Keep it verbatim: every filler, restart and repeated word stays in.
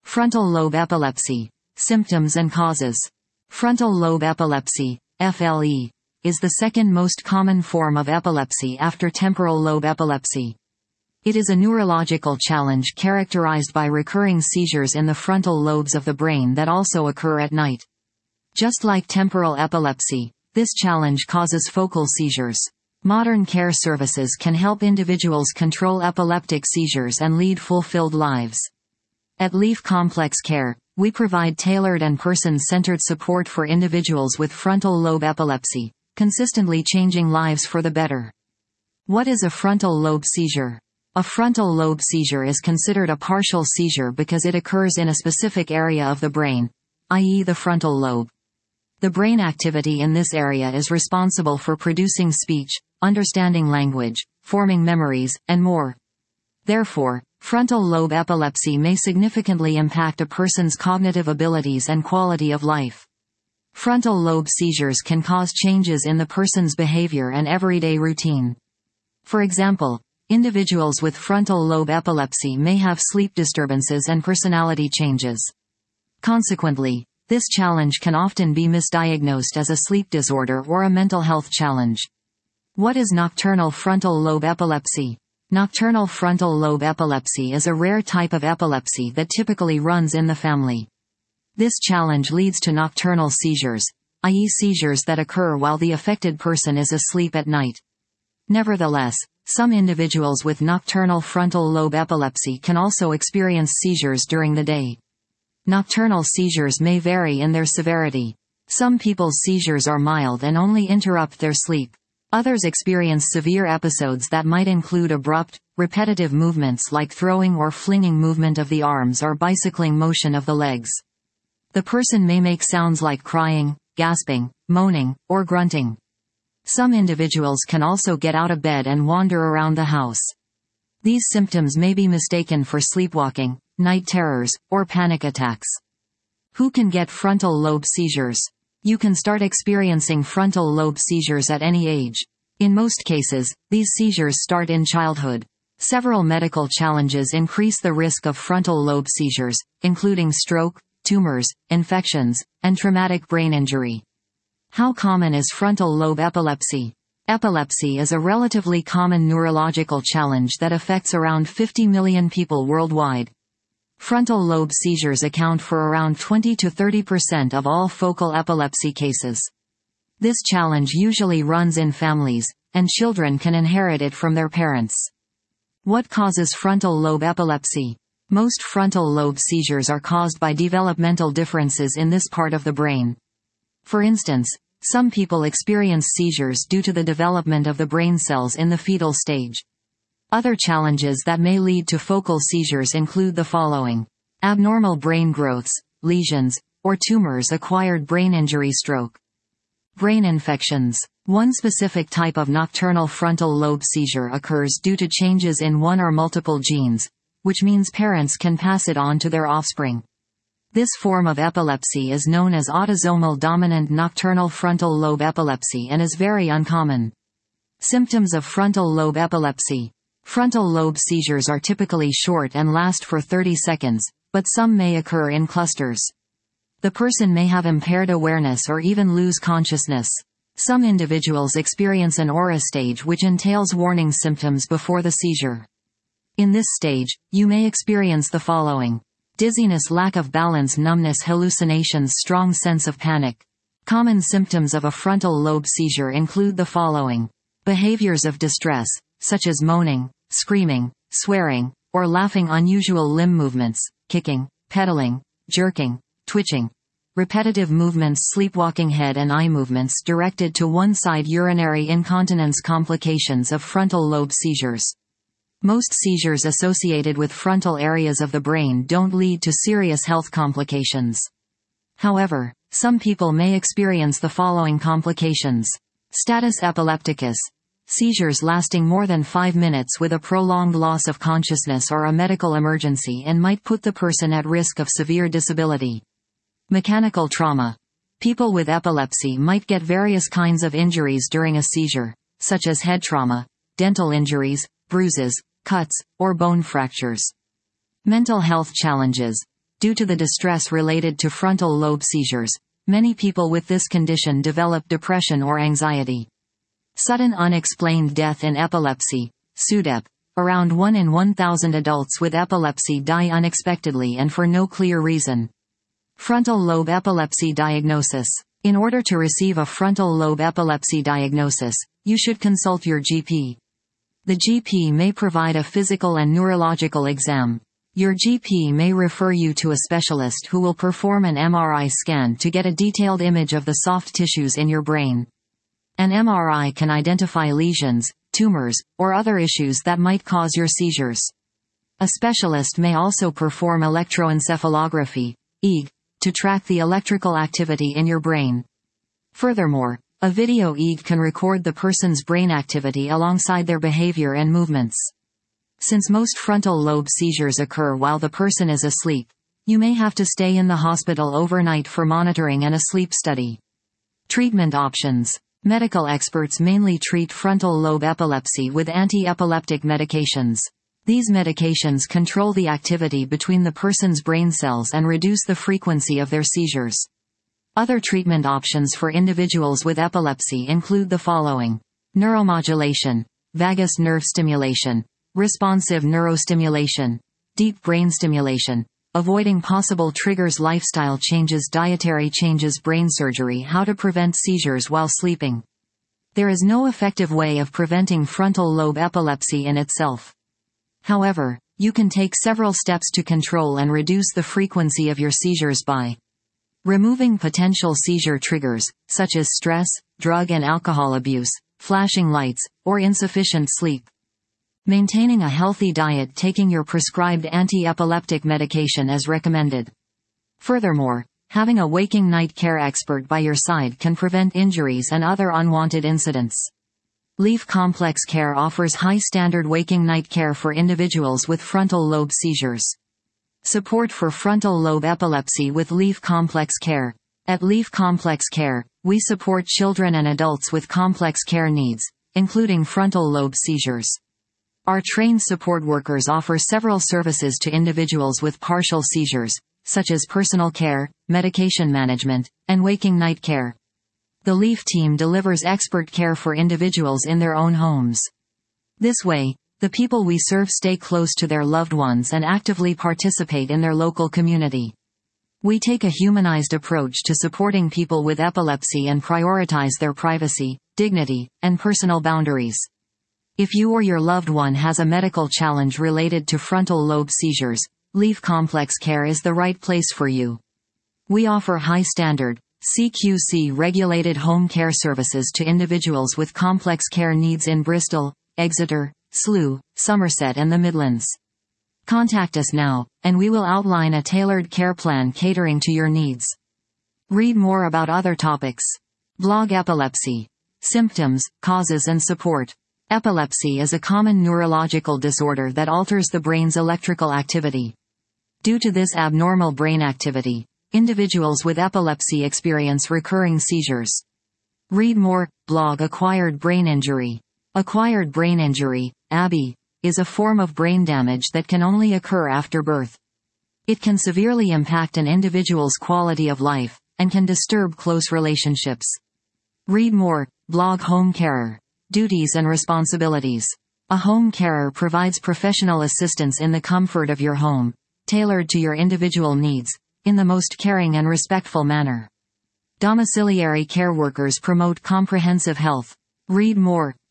Frontal lobe epilepsy. Symptoms and causes. Frontal lobe epilepsy, F L E, is the second most common form of epilepsy after temporal lobe epilepsy. It is a neurological challenge characterized by recurring seizures in the frontal lobes of the brain that also occur at night. Just like temporal epilepsy, this challenge causes focal seizures. Modern care services can help individuals control epileptic seizures and lead fulfilled lives. At Leaf Complex Care, we provide tailored and person-centered support for individuals with frontal lobe epilepsy, consistently changing lives for the better. What is a frontal lobe seizure? A frontal lobe seizure is considered a partial seizure because it occurs in a specific area of the brain, that is the frontal lobe. The brain activity in this area is responsible for producing speech, understanding language, forming memories, and more. Therefore, frontal lobe epilepsy may significantly impact a person's cognitive abilities and quality of life. Frontal lobe seizures can cause changes in the person's behavior and everyday routine. For example, individuals with frontal lobe epilepsy may have sleep disturbances and personality changes. Consequently, this challenge can often be misdiagnosed as a sleep disorder or a mental health challenge. What is nocturnal frontal lobe epilepsy? Nocturnal frontal lobe epilepsy is a rare type of epilepsy that typically runs in the family. This challenge leads to nocturnal seizures, that is seizures that occur while the affected person is asleep at night. Nevertheless, some individuals with nocturnal frontal lobe epilepsy can also experience seizures during the day. Nocturnal seizures may vary in their severity. Some people's seizures are mild and only interrupt their sleep. Others experience severe episodes that might include abrupt, repetitive movements like throwing or flinging movement of the arms or bicycling motion of the legs. The person may make sounds like crying, gasping, moaning, or grunting. Some individuals can also get out of bed and wander around the house. These symptoms may be mistaken for sleepwalking, night terrors, or panic attacks. Who can get frontal lobe seizures? You can start experiencing frontal lobe seizures at any age. In most cases, these seizures start in childhood. Several medical challenges increase the risk of frontal lobe seizures, including stroke, tumors, infections, and traumatic brain injury. How common is frontal lobe epilepsy? Epilepsy is a relatively common neurological challenge that affects around fifty million people worldwide. Frontal lobe seizures account for around twenty to thirty percent of all focal epilepsy cases. This challenge usually runs in families, and children can inherit it from their parents. What causes frontal lobe epilepsy? Most frontal lobe seizures are caused by developmental differences in this part of the brain. For instance, some people experience seizures due to the development of the brain cells in the fetal stage. Other challenges that may lead to focal seizures include the following: abnormal brain growths, lesions, or tumors, acquired brain injury, stroke. Brain infections. One specific type of nocturnal frontal lobe seizure occurs due to changes in one or multiple genes, which means parents can pass it on to their offspring. This form of epilepsy is known as autosomal dominant nocturnal frontal lobe epilepsy and is very uncommon. Symptoms of frontal lobe epilepsy. Frontal lobe seizures are typically short and last for thirty seconds, but some may occur in clusters. The person may have impaired awareness or even lose consciousness. Some individuals experience an aura stage, which entails warning symptoms before the seizure. In this stage, you may experience the following: dizziness, lack of balance, numbness, hallucinations, strong sense of panic. Common symptoms of a frontal lobe seizure include the following: behaviors of distress, such as moaning, screaming, swearing, or laughing, unusual limb movements, kicking, pedaling, jerking, twitching, repetitive movements, sleepwalking, head and eye movements directed to one side, urinary incontinence. Complications of frontal lobe seizures. Most seizures associated with frontal areas of the brain don't lead to serious health complications. However, some people may experience the following complications: status epilepticus, seizures lasting more than five minutes with a prolonged loss of consciousness or a medical emergency and might put the person at risk of severe disability. Mechanical trauma. People with epilepsy might get various kinds of injuries during a seizure, such as head trauma, dental injuries, bruises, cuts, or bone fractures. Mental health challenges. Due to the distress related to frontal lobe seizures, many people with this condition develop depression or anxiety. Sudden unexplained death in epilepsy, S U D E P. Around one in one thousand adults with epilepsy die unexpectedly and for no clear reason. Frontal lobe epilepsy diagnosis. In order to receive a frontal lobe epilepsy diagnosis, you should consult your G P. The G P may provide a physical and neurological exam. Your G P may refer you to a specialist who will perform an M R I scan to get a detailed image of the soft tissues in your brain. An M R I can identify lesions, tumors, or other issues that might cause your seizures. A specialist may also perform electroencephalography, E E G, to track the electrical activity in your brain. Furthermore, a video E E G can record the person's brain activity alongside their behavior and movements. Since most frontal lobe seizures occur while the person is asleep, you may have to stay in the hospital overnight for monitoring and a sleep study. Treatment options. Medical experts mainly treat frontal lobe epilepsy with anti-epileptic medications. These medications control the activity between the person's brain cells and reduce the frequency of their seizures. Other treatment options for individuals with epilepsy include the following: neuromodulation, vagus nerve stimulation, responsive neurostimulation, deep brain stimulation, avoiding possible triggers, lifestyle changes, dietary changes, brain surgery. How to prevent seizures while sleeping. There is no effective way of preventing frontal lobe epilepsy in itself. However, you can take several steps to control and reduce the frequency of your seizures by removing potential seizure triggers, such as stress, drug and alcohol abuse, flashing lights, or insufficient sleep. Maintaining a healthy diet, taking your prescribed anti-epileptic medication as recommended. Furthermore, having a waking night care expert by your side can prevent injuries and other unwanted incidents. Leaf Complex Care offers high-standard waking night care for individuals with frontal lobe seizures. Support for frontal lobe epilepsy with Leaf Complex Care. At Leaf Complex Care, we support children and adults with complex care needs, including frontal lobe seizures. Our trained support workers offer several services to individuals with partial seizures, such as personal care, medication management, and waking night care. The Leaf team delivers expert care for individuals in their own homes. This way, the people we serve stay close to their loved ones and actively participate in their local community. We take a humanized approach to supporting people with epilepsy and prioritize their privacy, dignity, and personal boundaries. If you or your loved one has a medical challenge related to frontal lobe seizures, Leaf Complex Care is the right place for you. We offer high-standard, C Q C-regulated home care services to individuals with complex care needs in Bristol, Exeter, Slough, Somerset and the Midlands. Contact us now, and we will outline a tailored care plan catering to your needs. Read more about other topics. Blog Epilepsy. Symptoms, causes and support. Epilepsy is a common neurological disorder that alters the brain's electrical activity. Due to this abnormal brain activity, individuals with epilepsy experience recurring seizures. Read more. Blog Acquired Brain Injury. Acquired brain injury, A B I, is a form of brain damage that can only occur after birth. It can severely impact an individual's quality of life, and can disturb close relationships. Read more. Blog Home Carer. Duties and responsibilities. A home carer provides professional assistance in the comfort of your home, tailored to your individual needs, in the most caring and respectful manner. Domiciliary care workers promote comprehensive health. Read more.